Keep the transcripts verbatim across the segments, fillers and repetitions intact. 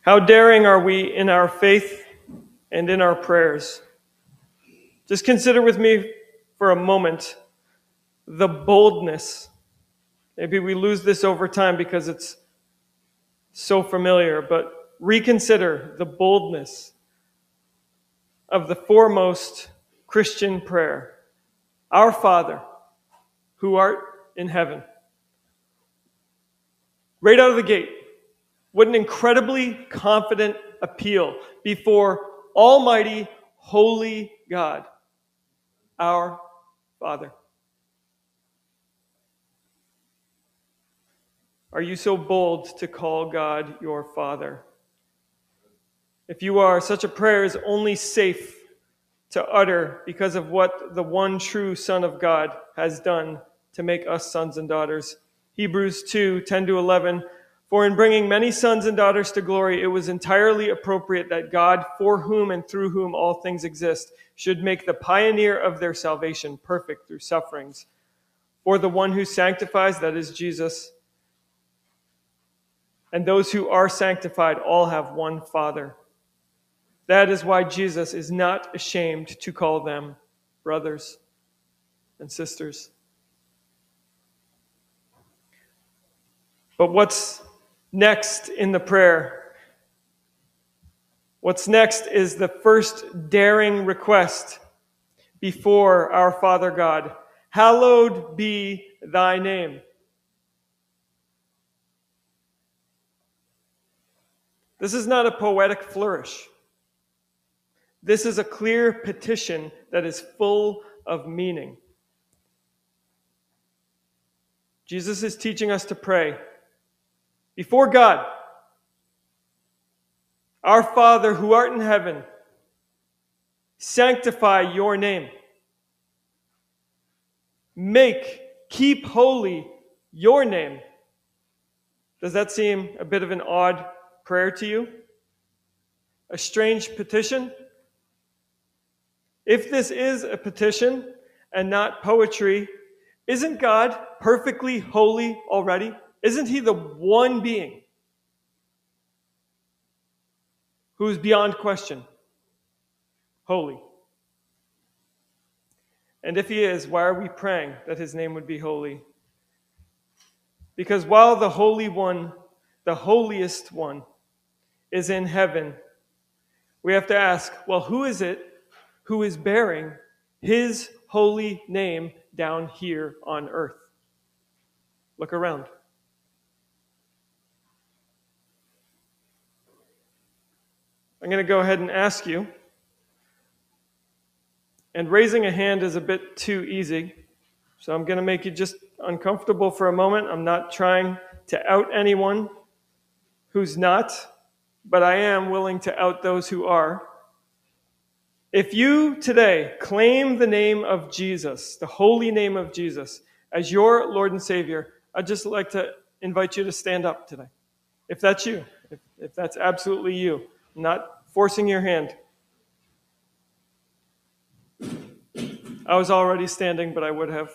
How daring are we in our faith and in our prayers? Just consider with me for a moment the boldness. Maybe we lose this over time because it's so familiar, but reconsider the boldness of the foremost Christian prayer. Our Father, who art in heaven. Right out of the gate, what an incredibly confident appeal before Almighty, Holy God, our Father. Are you so bold to call God your Father? If you are, such a prayer is only safe to utter because of what the one true Son of God has done to make us sons and daughters. Hebrews two, ten to eleven, for in bringing many sons and daughters to glory, it was entirely appropriate that God, for whom and through whom all things exist, should make the pioneer of their salvation perfect through sufferings. For the one who sanctifies, that is Jesus, and those who are sanctified all have one Father. That is why Jesus is not ashamed to call them brothers and sisters. But what's next in the prayer? What's next is the first daring request before our Father God. Hallowed be thy name. This is not a poetic flourish. This is a clear petition that is full of meaning. Jesus is teaching us to pray before God, our Father who art in heaven, sanctify your name. Make, keep holy your name. Does that seem a bit of an odd prayer to you? A strange petition? If this is a petition and not poetry, isn't God perfectly holy already? Isn't he the one being who is beyond question holy? And if he is, why are we praying that his name would be holy? Because while the Holy One, the holiest one, is in heaven, we have to ask, well, who is it who is bearing his holy name down here on earth? Look around. I'm going to go ahead and ask you, and raising a hand is a bit too easy, so I'm going to make you just uncomfortable for a moment. I'm not trying to out anyone who's not, but I am willing to out those who are. If you today claim the name of Jesus, the holy name of Jesus, as your Lord and Savior, I'd just like to invite you to stand up today. If that's you, if, if that's absolutely you, I'm not forcing your hand. I was already standing, but I would have.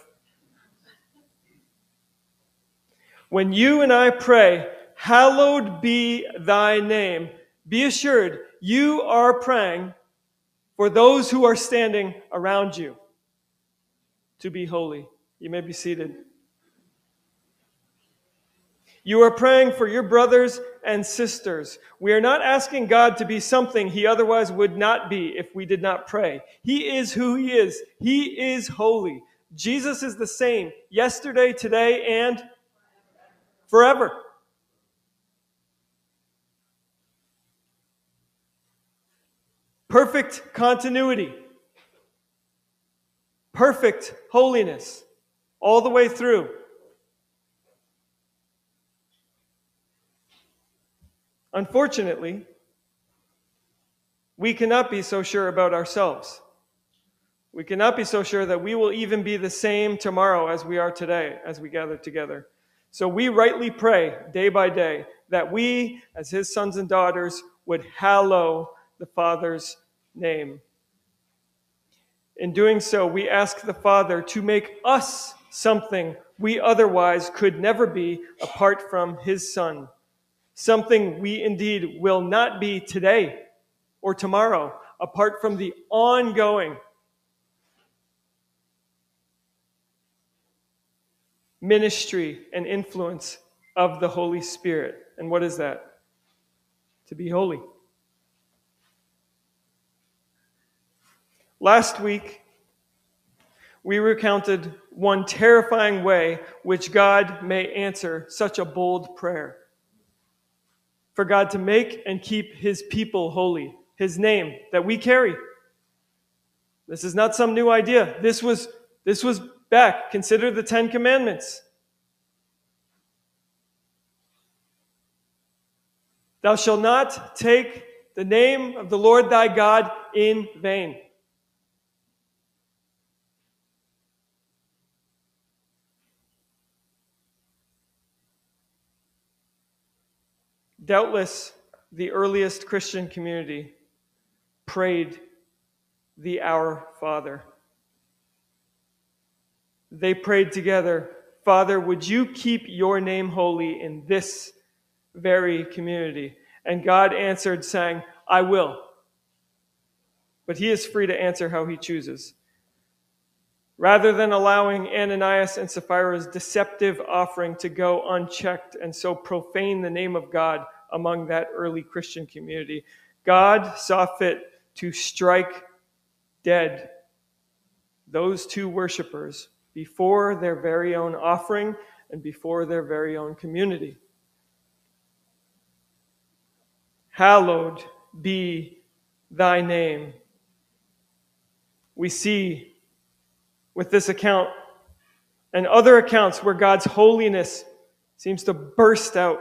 When you and I pray, hallowed be thy name, be assured you are praying for those who are standing around you to be holy. You may be seated. You are praying for your brothers and sisters. We are not asking God to be something he otherwise would not be if we did not pray. He is who he is. He is holy. Jesus is the same yesterday, today, and forever. Perfect continuity. Perfect holiness. All the way through. Unfortunately, we cannot be so sure about ourselves. We cannot be so sure that we will even be the same tomorrow as we are today, as we gather together. So we rightly pray day by day that we, as his sons and daughters, would hallow the Father's name. In doing so, we ask the Father to make us something we otherwise could never be apart from his Son, something we indeed will not be today or tomorrow, apart from the ongoing ministry and influence of the Holy Spirit. And what is that? To be holy. Last week, we recounted one terrifying way which God may answer such a bold prayer. For God to make and keep his people holy, his name that we carry. This is not some new idea. This was, this was back. Consider the Ten Commandments. Thou shalt not take the name of the Lord thy God in vain. Doubtless, the earliest Christian community prayed the Our Father. They prayed together, Father, would you keep your name holy in this very community? And God answered, saying, I will. But he is free to answer how he chooses. Rather than allowing Ananias and Sapphira's deceptive offering to go unchecked and so profane the name of God among that early Christian community, God saw fit to strike dead those two worshipers before their very own offering and before their very own community. Hallowed be thy name. We see with this account and other accounts where God's holiness seems to burst out.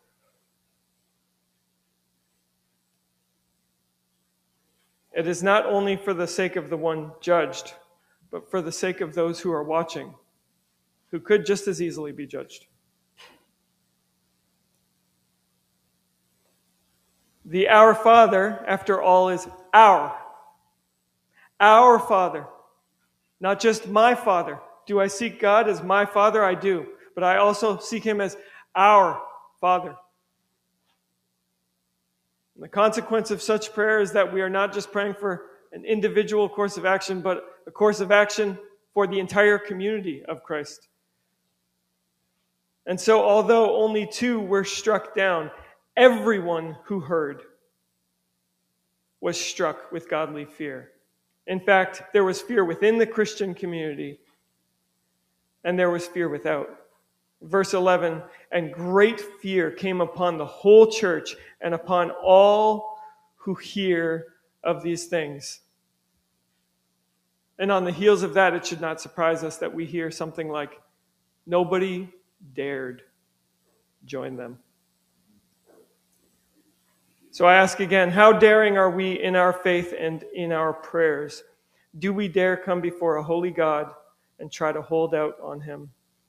It is not only for the sake of the one judged, but for the sake of those who are watching, who could just as easily be judged. The Our Father, after all, is our. Our Father. Not just my Father. Do I seek God as my Father? I do. But I also seek him as our Father. And the consequence of such prayer is that we are not just praying for an individual course of action, but a course of action for the entire community of Christ. And so, although only two were struck down, everyone who heard was struck with godly fear. In fact, there was fear within the Christian community, and there was fear without. Verse eleven, and great fear came upon the whole church and upon all who hear of these things. And on the heels of that, it should not surprise us that we hear something like, nobody dared join them. So I ask again, how daring are we in our faith and in our prayers? Do we dare come before a holy God and try to hold out on him?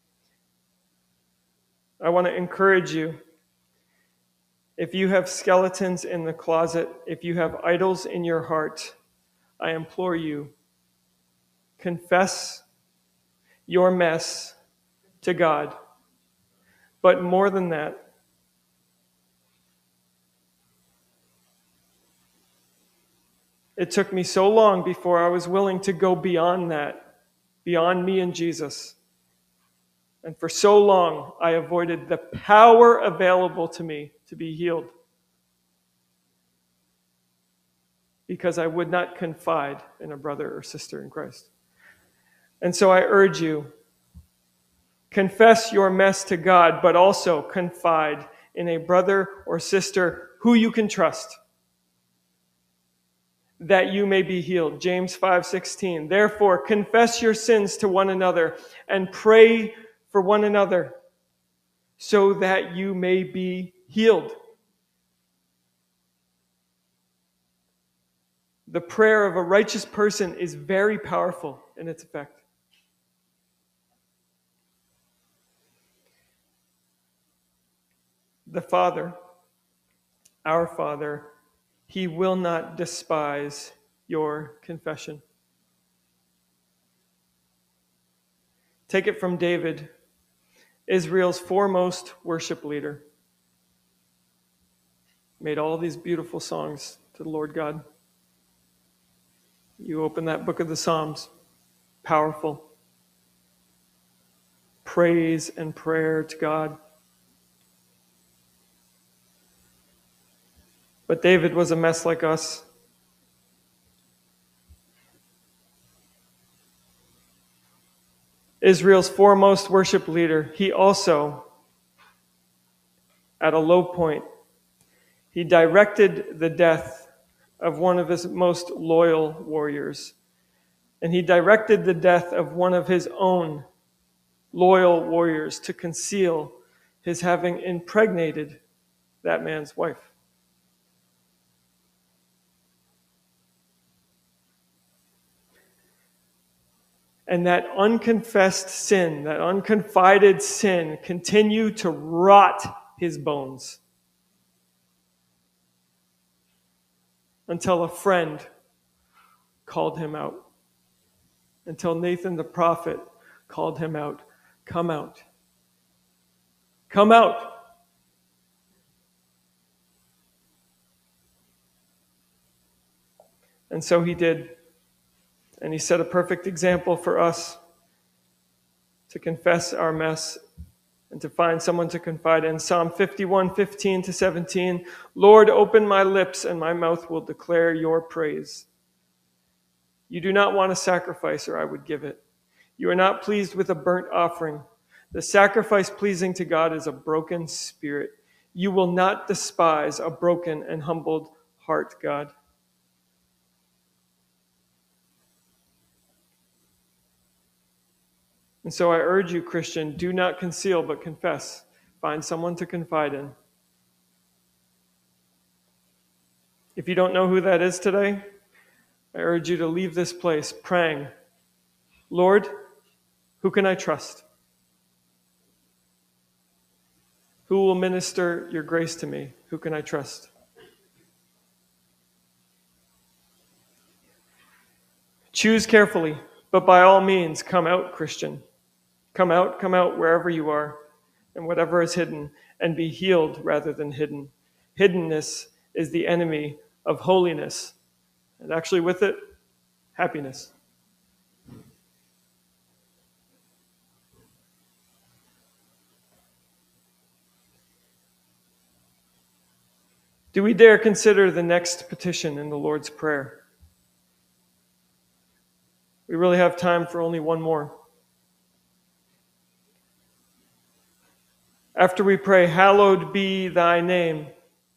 I want to encourage you. If you have skeletons in the closet, if you have idols in your heart, I implore you, confess your mess to God. But more than that, it took me so long before I was willing to go beyond that, beyond me and Jesus. And for so long, I avoided the power available to me to be healed because I would not confide in a brother or sister in Christ. And so I urge you, confess your mess to God, but also confide in a brother or sister who you can trust, that you may be healed. James five sixteen. Therefore, confess your sins to one another and pray for one another so that you may be healed. The prayer of a righteous person is very powerful in its effect. The Father, our Father, he will not despise your confession. Take it from David, Israel's foremost worship leader. made all these beautiful songs to the Lord God. You open that book of the Psalms, powerful. Praise and prayer to God. But David was a mess like us. Israel's foremost worship leader, he also, at a low point, he directed the death of one of his most loyal warriors. And he directed the death of one of his own loyal warriors to conceal his having impregnated that man's wife. And that unconfessed sin, that unconfided sin, continued to rot his bones until a friend called him out. Until Nathan the prophet called him out. Come out. Come out. And so he did. And he set a perfect example for us to confess our mess and to find someone to confide in. Psalm fifty-one, fifteen to seventeen. Lord, open my lips and my mouth will declare your praise. You do not want a sacrifice, or I would give it. You are not pleased with a burnt offering. The sacrifice pleasing to God is a broken spirit. You will not despise a broken and humbled heart, God. And so I urge you, Christian, do not conceal but confess. Find someone to confide in. If you don't know who that is today, I urge you to leave this place praying, Lord, who can I trust? Who will minister your grace to me? Who can I trust? Choose carefully, but by all means, come out, Christian. Come out, come out wherever you are, and whatever is hidden, and be healed rather than hidden. Hiddenness is the enemy of holiness, and actually with it, happiness. Do we dare consider the next petition in the Lord's Prayer? We really have time for only one more. After we pray, hallowed be thy name,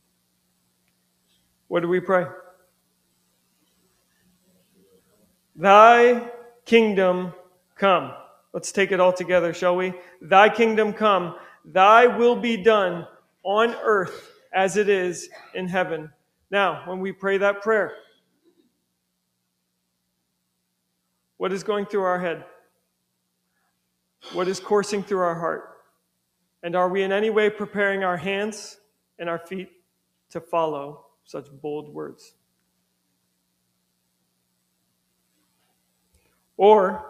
what do we pray? Thy kingdom come. Let's take it all together, shall we? Thy kingdom come, thy will be done on earth as it is in heaven. Now, when we pray that prayer, what is going through our head? What is coursing through our heart? And are we in any way preparing our hands and our feet to follow such bold words? Or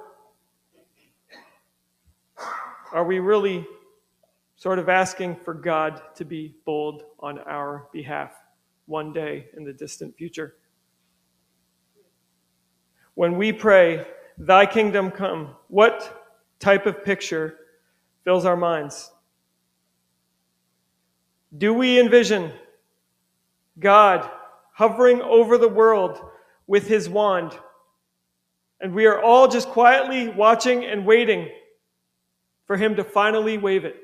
are we really sort of asking for God to be bold on our behalf one day in the distant future? When we pray, thy kingdom come, what type of picture fills our minds? Do we envision God hovering over the world with his wand, and we are all just quietly watching and waiting for him to finally wave it?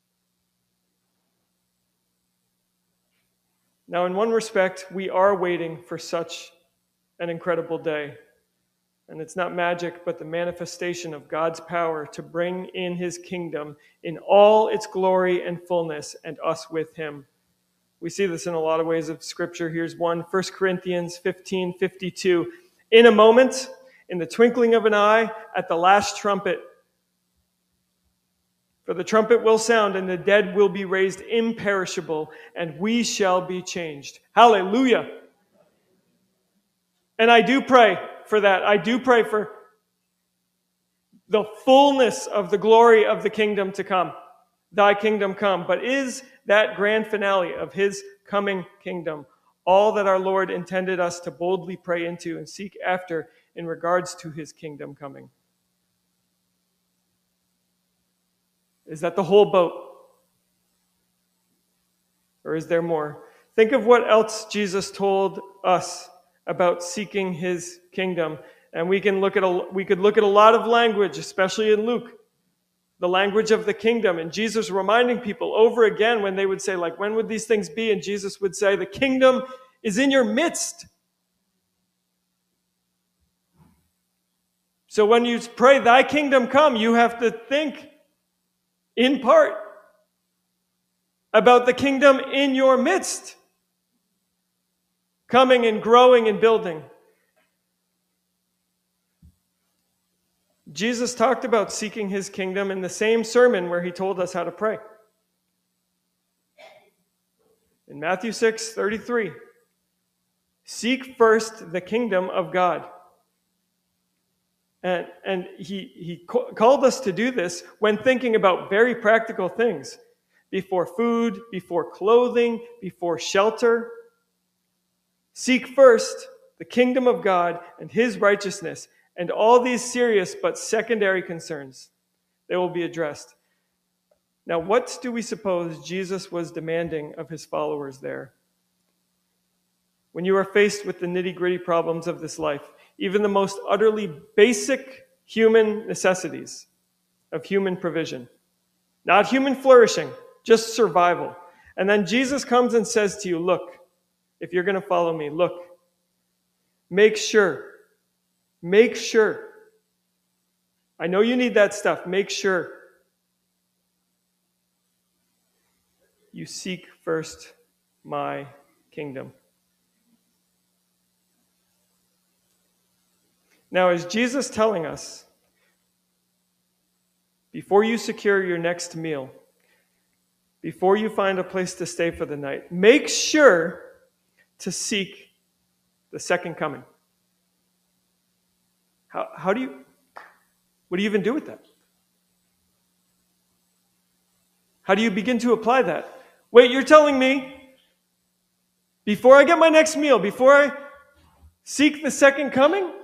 Now, in one respect, we are waiting for such an incredible day. And it's not magic, but the manifestation of God's power to bring in his kingdom in all its glory and fullness, and us with him. We see this in a lot of ways of Scripture. Here's one, First Corinthians fifteen fifty-two. In a moment, in the twinkling of an eye, at the last trumpet, for the trumpet will sound, and the dead will be raised imperishable, and we shall be changed. Hallelujah! And I do pray for that. I do pray for the fullness of the glory of the kingdom to come. thy kingdom come, but is that grand finale of his coming kingdom all that our Lord intended us to boldly pray into and seek after in regards to his kingdom coming? Is that the whole boat? Or is there more? Think of what else Jesus told us about seeking his kingdom. And we can look at a, we could look at a lot of language, especially in Luke, the language of the kingdom. And Jesus reminding people over again when they would say, like, when would these things be? And Jesus would say, the kingdom is in your midst. So when you pray, thy kingdom come, you have to think in part about the kingdom in your midst, coming and growing and building. Jesus talked about seeking his kingdom in the same sermon where he told us how to pray. In Matthew six thirty-three, seek first the kingdom of God. And, and he, he called us to do this when thinking about very practical things. Before food, before clothing, before shelter. Seek first the kingdom of God and his righteousness, and all these serious but secondary concerns, they will be addressed. Now, what do we suppose Jesus was demanding of his followers there? When you are faced with the nitty-gritty problems of this life, even the most utterly basic human necessities of human provision, not human flourishing, just survival. And then Jesus comes and says to you, look, if you're going to follow me, look, make sure, make sure. I know you need that stuff. Make sure you seek first my kingdom. Now, is Jesus telling us, before you secure your next meal, before you find a place to stay for the night, make sure to seek the second coming? How, how do you, what do you even do with that? How do you begin to apply that? Wait, you're telling me, before I get my next meal, before I seek the second coming?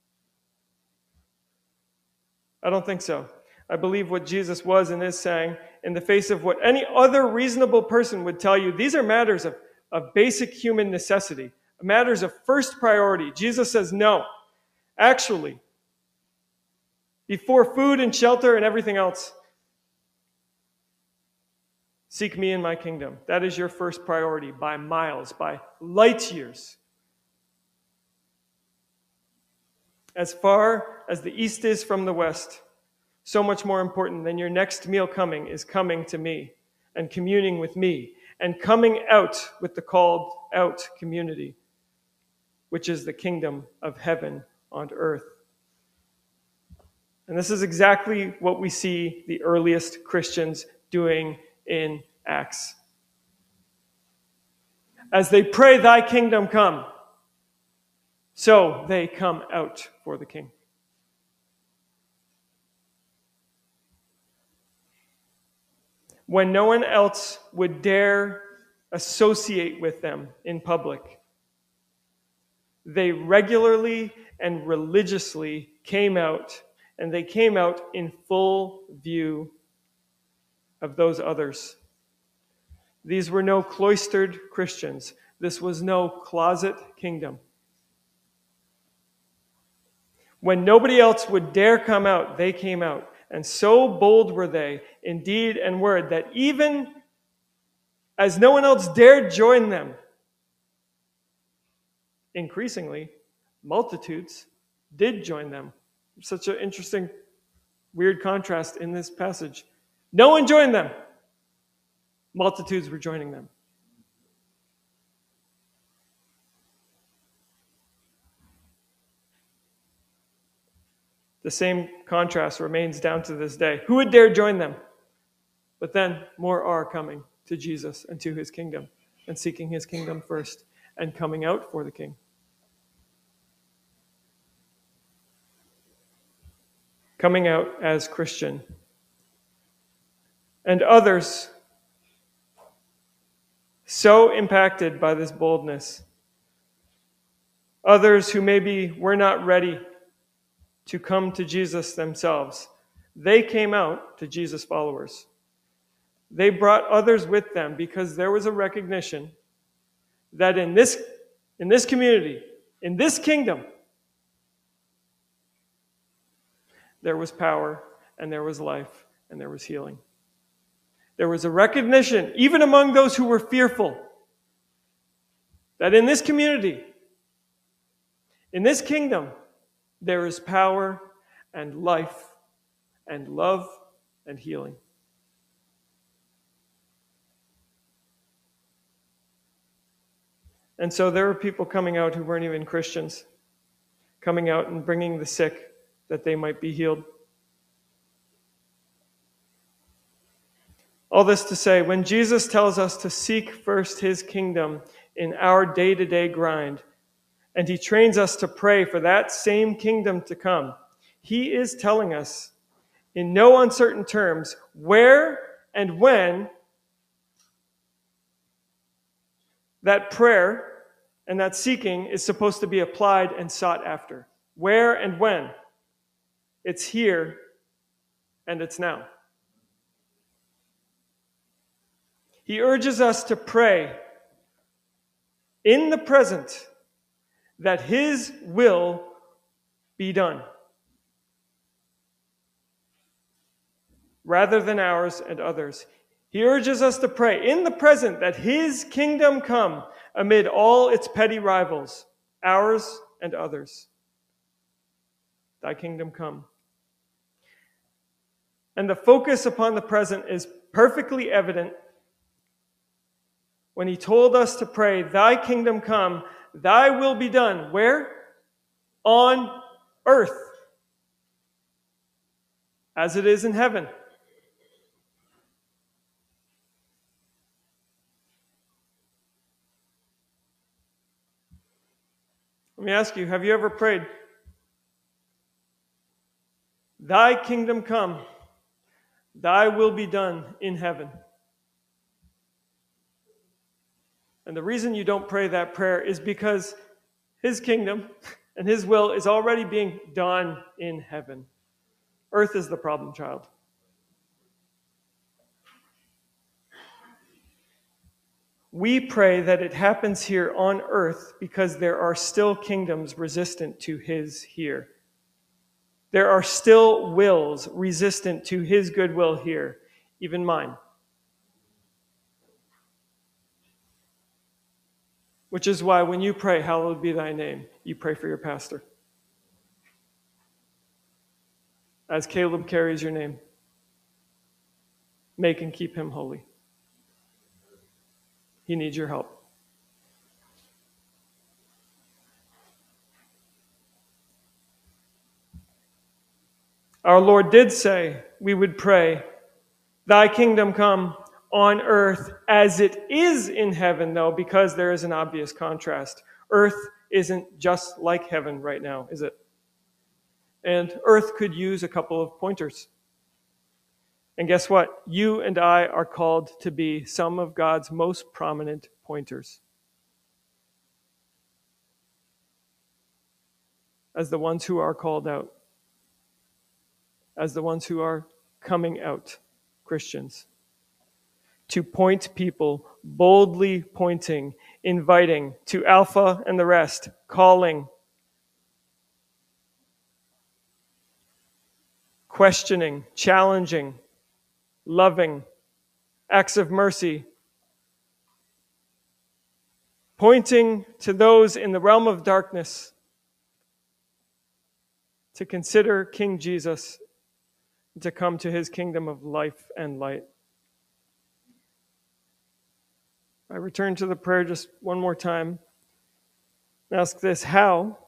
I don't think so. I believe what Jesus was and is saying, in the face of what any other reasonable person would tell you, these are matters of, of basic human necessity, matters of first priority. Jesus says, no, actually, before food and shelter and everything else, seek me in my kingdom. That is your first priority by miles, by light years. As far as the east is from the west, so much more important than your next meal coming is coming to me and communing with me and coming out with the called out community, which is the kingdom of heaven on earth. And this is exactly what we see the earliest Christians doing in Acts. As they pray, thy kingdom come, so they come out for the king. When no one else would dare associate with them in public, they regularly and religiously came out, and they came out in full view of those others. These were no cloistered Christians. This was no closet kingdom. When nobody else would dare come out, they came out. And so bold were they in deed and word that even as no one else dared join them, increasingly, multitudes did join them. Such an interesting, weird contrast in this passage. No one joined them. Multitudes were joining them. The same contrast remains down to this day. Who would dare join them? But then more are coming to Jesus and to his kingdom and seeking his kingdom first and coming out for the king. Coming out as Christian And others so impacted by this boldness, others who maybe were not ready to come to Jesus themselves, they came out to Jesus' followers. They brought others with them because there was a recognition that in this, in this community, in this kingdom, there was power and there was life and there was healing. There was a recognition, even among those who were fearful, that in this community, in this kingdom, there is power and life and love and healing. And so there were people coming out who weren't even Christians, coming out and bringing the sick that they might be healed. All this to say, when Jesus tells us to seek first his kingdom in our day-to-day grind, and he trains us to pray for that same kingdom to come, he is telling us in no uncertain terms where and when that prayer and that seeking is supposed to be applied and sought after. Where and when. It's here and it's now. He urges us to pray in the present that his will be done, rather than ours and others. He urges us to pray in the present that his kingdom come amid all its petty rivals, ours and others. Thy kingdom come. And the focus upon the present is perfectly evident when he told us to pray, thy kingdom come, thy will be done. Where? On earth, as it is in heaven. Let me ask you, have you ever prayed, thy kingdom come, thy will be done in heaven? And the reason you don't pray that prayer is because his kingdom and his will is already being done in heaven. Earth is the problem child. We pray that it happens here on earth because there are still kingdoms resistant to his here. There are still wills resistant to his goodwill here, even mine. Which is why when you pray, hallowed be thy name, you pray for your pastor. As Caleb carries your name, make and keep him holy. He needs your help. Our Lord did say we would pray, thy kingdom come on earth as it is in heaven, though, because there is an obvious contrast. Earth isn't just like heaven right now, is it? And earth could use a couple of pointers. And guess what? You and I are called to be some of God's most prominent pointers. As the ones who are called out. As the ones who are coming out, Christians. To point people, boldly pointing, inviting, to Alpha and the rest, calling, questioning, challenging, loving, acts of mercy, pointing to those in the realm of darkness to consider King Jesus, to come to his kingdom of life and light. I return to the prayer just one more time. Ask this, how?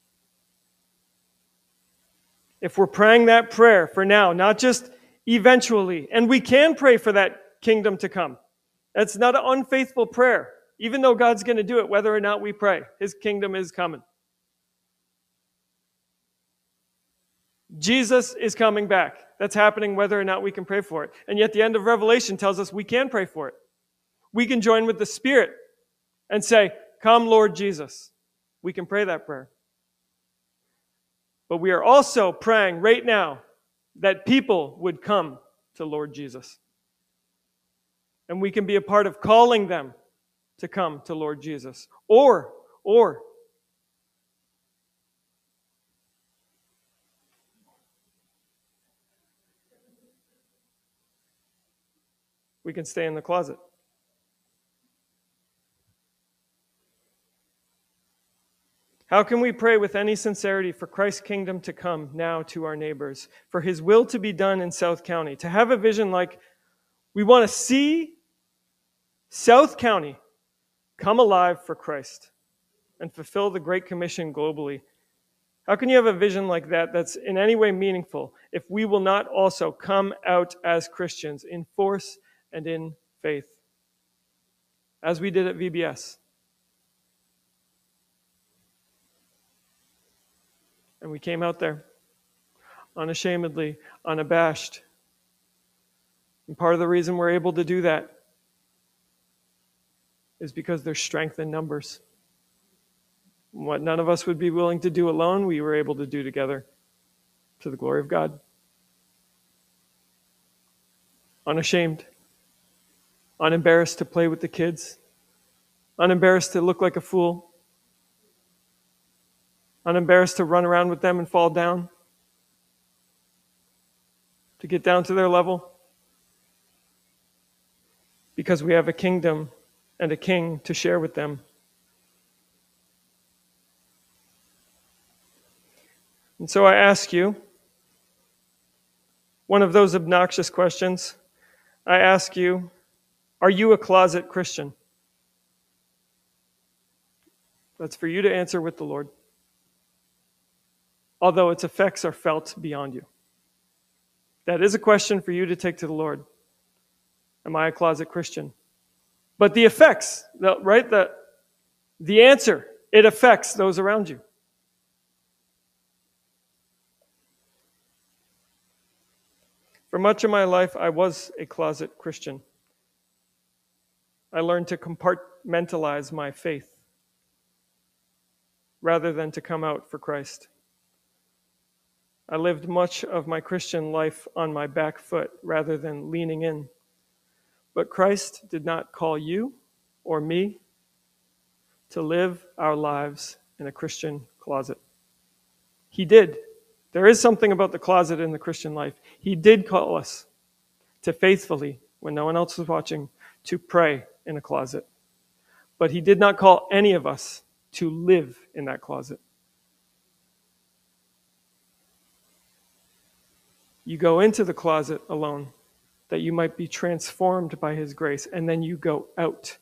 If we're praying that prayer for now, not just eventually, and we can pray for that kingdom to come. That's not an unfaithful prayer, even though God's going to do it whether or not we pray. His kingdom is coming. Jesus is coming back. That's happening whether or not we can pray for it. And yet the end of Revelation tells us we can pray for it. We can join with the Spirit and say, "Come, Lord Jesus." We can pray that prayer. But we are also praying right now that people would come to Lord Jesus. And we can be a part of calling them to come to Lord Jesus. Or, or, we can stay in the closet. How can we pray with any sincerity for Christ's kingdom to come now to our neighbors, for his will to be done in South County, to have a vision like we want to see South County come alive for Christ and fulfill the Great Commission globally? How can you have a vision like that that's in any way meaningful if we will not also come out as Christians in force and in faith, as we did at V B S? And we came out there unashamedly, unabashed. And part of the reason we're able to do that is because there's strength in numbers. What none of us would be willing to do alone, we were able to do together to the glory of God. Unashamed, unembarrassed to play with the kids, unembarrassed to look like a fool, unembarrassed to run around with them and fall down, to get down to their level, because we have a kingdom and a king to share with them. And so I ask you one of those obnoxious questions. I ask you, are you a closet Christian? That's for you to answer with the Lord, although its effects are felt beyond you. That is a question for you to take to the Lord. Am I a closet Christian? But the effects, the, right, the, the answer, it affects those around you. For much of my life, I was a closet Christian. I learned to compartmentalize my faith rather than to come out for Christ. I lived much of my Christian life on my back foot rather than leaning in. But Christ did not call you or me to live our lives in a Christian closet. He did. There is something about the closet in the Christian life. He did call us to faithfully, when no one else was watching, to pray in a closet. But he did not call any of us to live in that closet. You go into the closet alone, that you might be transformed by his grace, and then you go out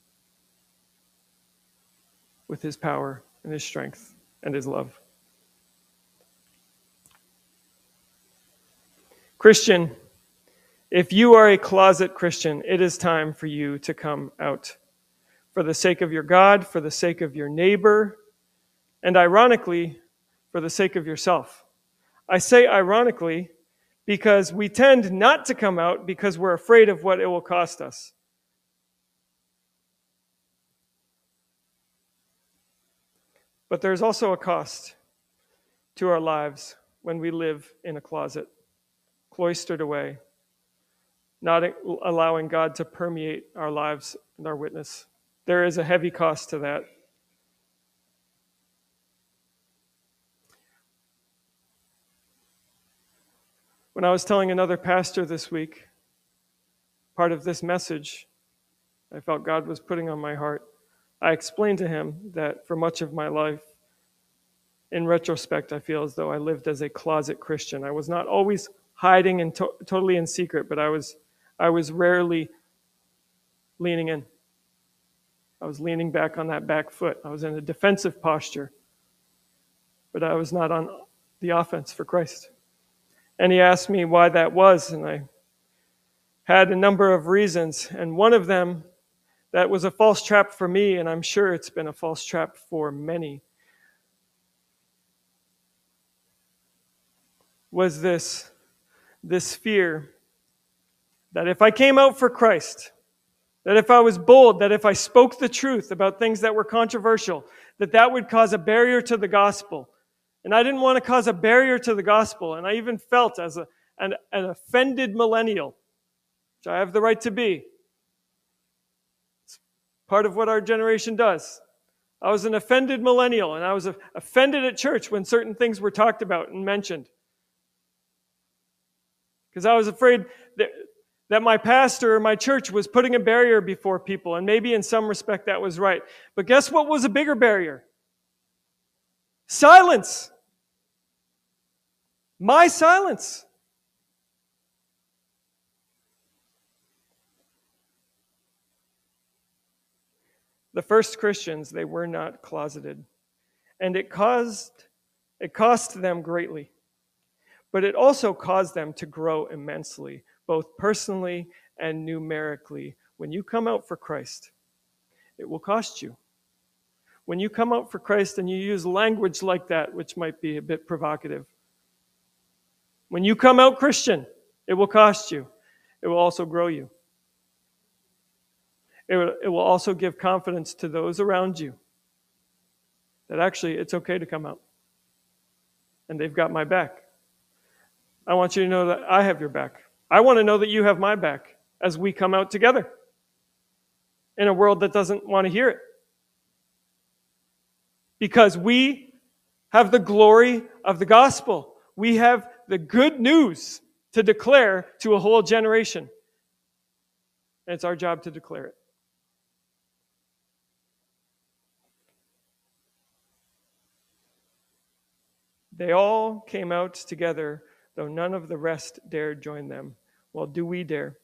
with his power and his strength and his love. Christian, if you are a closet Christian, it is time for you to come out. For the sake of your God, for the sake of your neighbor, and ironically, for the sake of yourself. I say ironically because we tend not to come out because we're afraid of what it will cost us. But there's also a cost to our lives when we live in a closet, cloistered away, not allowing God to permeate our lives and our witness. There is a heavy cost to that. When I was telling another pastor this week, part of this message I felt God was putting on my heart, I explained to him that for much of my life, in retrospect, I feel as though I lived as a closet Christian. I was not always hiding and to- totally in secret, but I was, I was rarely leaning in. I was leaning back on that back foot. I was in a defensive posture, but I was not on the offense for Christ. And he asked me why that was, and I had a number of reasons, and one of them that was a false trap for me, and I'm sure it's been a false trap for many, was this, this fear that if I came out for Christ, that if I was bold, that if I spoke the truth about things that were controversial, that that would cause a barrier to the gospel. And I didn't want to cause a barrier to the gospel. And I even felt as a, an, an offended millennial, which I have the right to be. It's part of what our generation does. I was an offended millennial, and I was offended at church when certain things were talked about and mentioned. Because I was afraid that, that my pastor or my church was putting a barrier before people, and maybe in some respect that was right. But guess what was a bigger barrier? Silence. My silence. The first Christians, they were not closeted. And it caused, it cost them greatly. But it also caused them to grow immensely, both personally and numerically. When you come out for Christ, it will cost you. When you come out for Christ and you use language like that, which might be a bit provocative, when you come out Christian, it will cost you. It will also grow you. It will, it will also give confidence to those around you that actually it's okay to come out. And they've got my back. I want you to know that I have your back. I want to know that you have my back as we come out together in a world that doesn't want to hear it. Because we have the glory of the gospel. We have the good news to declare to a whole generation. And it's our job to declare it. They all came out together, though none of the rest dared join them. Well, do we dare?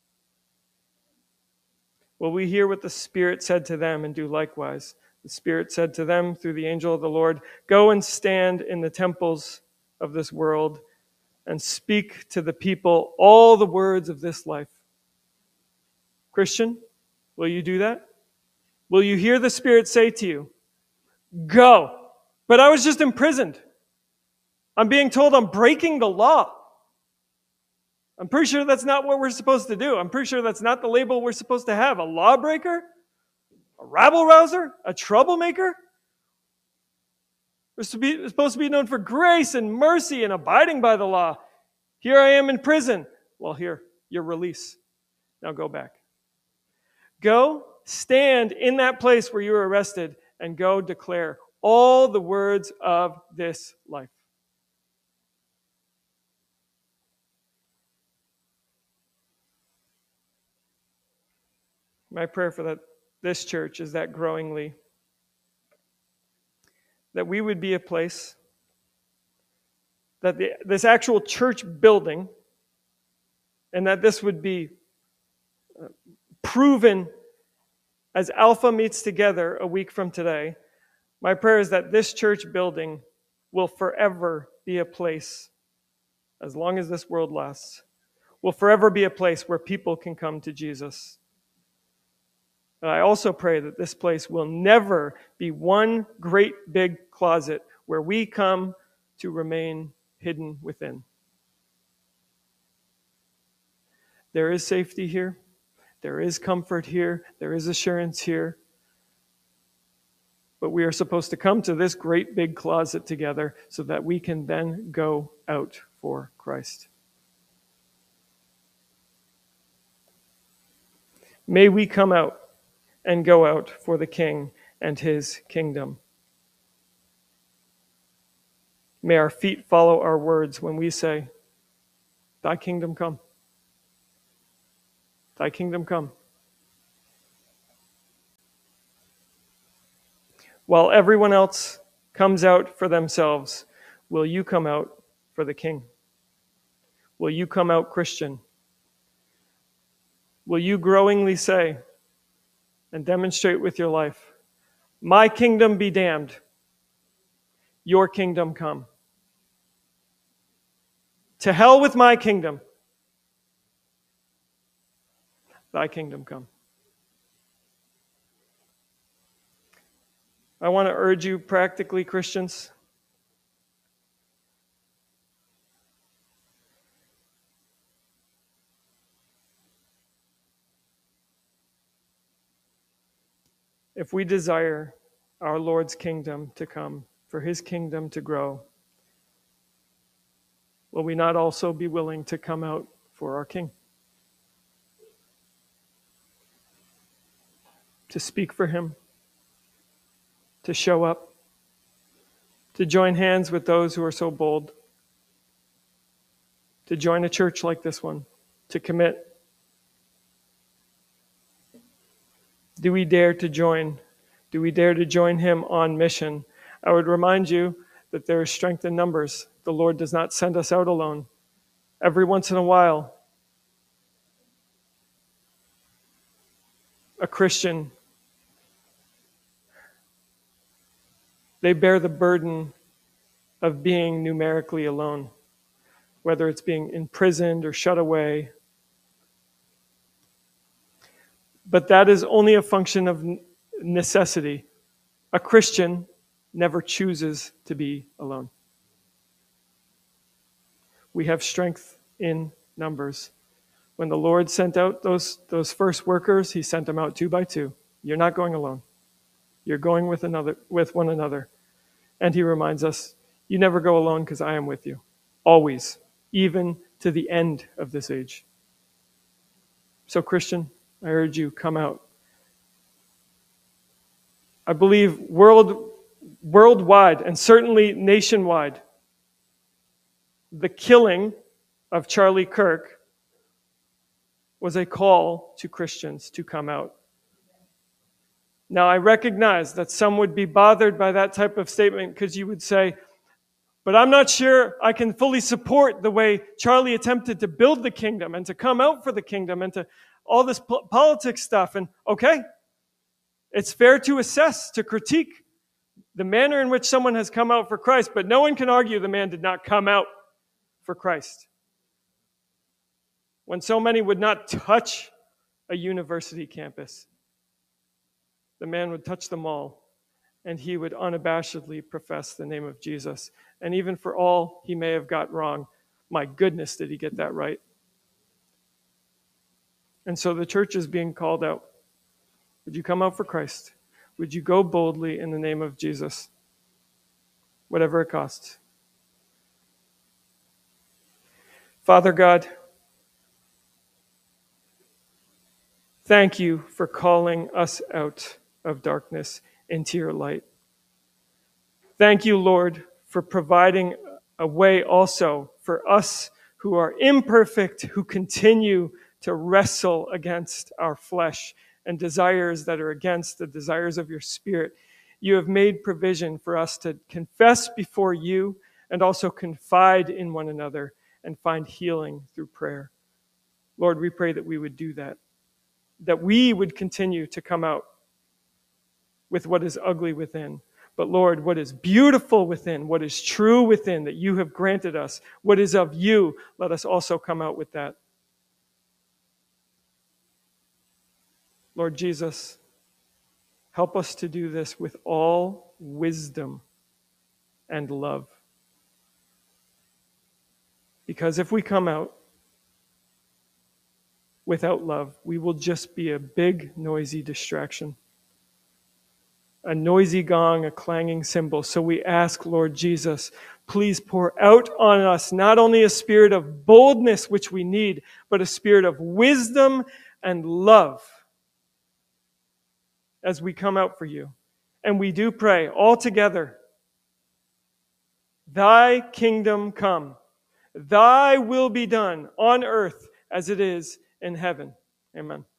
Will we hear what the Spirit said to them and do likewise? The Spirit said to them through the angel of the Lord, "Go and stand in the temples of this world and speak to the people all the words of this life." Christian, will you do that? Will you hear the Spirit say to you, "Go"? But I was just imprisoned. I'm being told I'm breaking the law. I'm pretty sure that's not what we're supposed to do. I'm pretty sure that's not the label we're supposed to have. A lawbreaker? A rabble-rouser? A troublemaker? We're supposed to be known for grace and mercy and abiding by the law. Here I am in prison. Well, here, your release. Now go back. Go, stand in that place where you were arrested, and go declare all the words of this life. My prayer for that, this church is that growingly, that we would be a place, that the, this actual church building, and that this would be uh, proven as Alpha meets together a week from today. My prayer is that this church building will forever be a place, as long as this world lasts, will forever be a place where people can come to Jesus. And I also pray that this place will never be one great big closet where we come to remain hidden within. There is safety here. There is comfort here. There is assurance here. But we are supposed to come to this great big closet together so that we can then go out for Christ. May we come out and go out for the King and his kingdom. May our feet follow our words when we say, "Thy kingdom come. Thy kingdom come." While everyone else comes out for themselves, will you come out for the King? Will you come out Christian? Will you growingly say and demonstrate with your life, "My kingdom be damned, your kingdom come"? To hell with my kingdom. Thy kingdom come. I want to urge you practically, Christians, If we desire our Lord's kingdom to come, for his kingdom to grow, will we not also be willing to come out for our King? To speak for him, to show up, to join hands with those who are so bold, to join a church like this one, to commit. Do we dare to join? Do we dare to join him on mission? I would remind you that there is strength in numbers. The Lord does not send us out alone. Every once in a while, a Christian, they bear the burden of being numerically alone, whether it's being imprisoned or shut away. But that is only a function of necessity. A Christian never chooses to be alone. We have strength in numbers. When the Lord sent out those, those first workers, he sent them out two by two. You're not going alone. You're going with another, with one another. And he reminds us, you never go alone because I am with you. Always. Even to the end of this age. So Christian, I urge you, come out. I believe world, worldwide, and certainly nationwide, the killing of Charlie Kirk was a call to Christians to come out. Now, I recognize that some would be bothered by that type of statement because you would say, but I'm not sure I can fully support the way Charlie attempted to build the kingdom and to come out for the kingdom and to all this po- politics stuff. And okay, it's fair to assess, to critique the manner in which someone has come out for Christ, but no one can argue the man did not come out for Christ. When so many would not touch a university campus, the man would touch them all, and he would unabashedly profess the name of Jesus. And even for all he may have got wrong, my goodness, did he get that right? And so the church is being called out. Would you come out for Christ? Would you go boldly in the name of Jesus? Whatever it costs. Father God, thank you for calling us out of darkness into your light. Thank you, Lord, for providing a way also for us who are imperfect, who continue to wrestle against our flesh and desires that are against the desires of your Spirit. You have made provision for us to confess before you and also confide in one another and find healing through prayer. Lord, we pray that we would do that, that we would continue to come out with what is ugly within. But Lord, what is beautiful within, what is true within that you have granted us, what is of you, let us also come out with that. Lord Jesus, help us to do this with all wisdom and love. Because if we come out without love, we will just be a big, noisy distraction. A noisy gong, a clanging cymbal. So we ask, Lord Jesus, please pour out on us not only a spirit of boldness, which we need, but a spirit of wisdom and love as we come out for you. And we do pray all together, thy kingdom come, thy will be done on earth as it is in heaven. Amen.